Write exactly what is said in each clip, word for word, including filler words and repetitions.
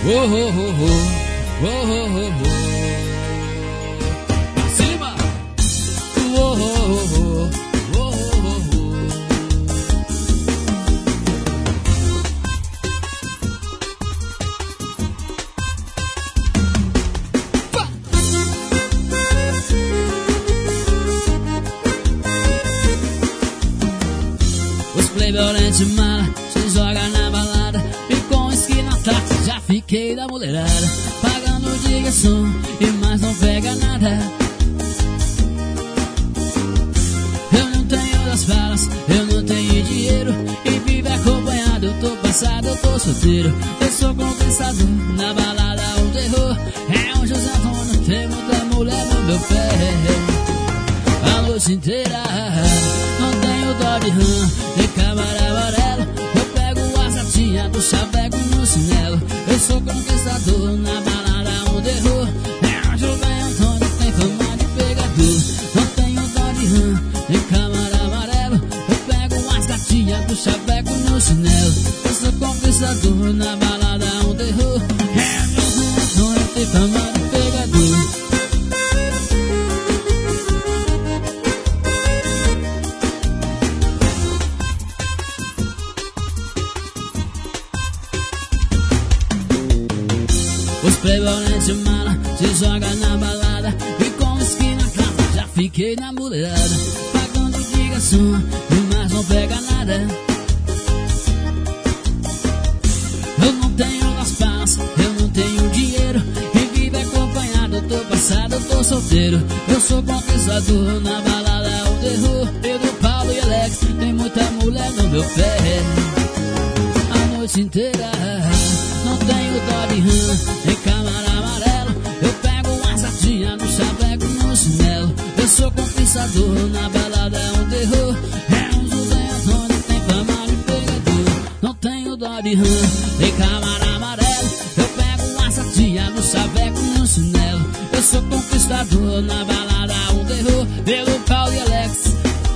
Oh, oh, oh, oh, oh, oh, oh, oh. Pra cima! Oh, oh, oh, oh, oh, oh, oh. Pá! Os playboy de mala se joga na balada e com esquina táxi já fiquei da mulherada, pagando de garçom e mais não pega nada. Eu não tenho das balas, eu não tenho dinheiro e vivo acompanhado, eu tô passado, eu tô solteiro. Eu sou conquistador, na balada o terror é um José Antônio, tem muita mulher no meu pé a noite inteira. Não tenho dó de rã, nem câmara amarelo, eu pego as gatinhas do chaveco no chinelo. Eu sou conquistador, na balada onde errou é o José Antônio, tem fama de pegador. Não tenho dó de rã, nem câmara amarelo, eu pego as gatinhas do chaveco no chinelo. Eu sou conquistador, na balada onde errou é o José Antônio, tem fama de pegador. Os playboy de mala se joga na balada e com esquina clara já fiquei na mulherada, pagando de garçom e mais não pega nada. Eu não tenho as balas, eu não tenho dinheiro e vivo acompanhado, eu tô passado, eu tô solteiro. Eu sou conquistador, na balada o terror, Pedro, Paulo e Alex, tem muita mulher no meu pé a noite inteira. Não tenho dó de rã, nem câmara amarelo, eu pego as gatinhas no chaveco no chinelo. Eu sou conquistador, na balada é um terror é um José Antônio, tem fama de pegador. Não tenho dó de rã, nem câmara amarelo, eu pego as gatinhas no chaveco no chinelo. Eu sou conquistador, na balada é um terror, pelo Paulo e Alex.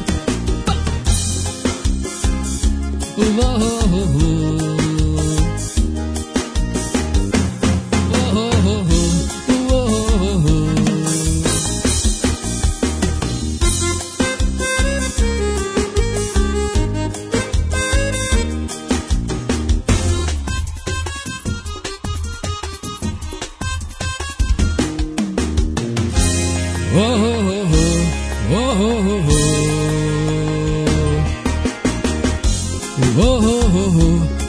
Oh, oh, oh, oh. Oh, oh, oh, oh, oh, oh, oh, oh, oh, oh.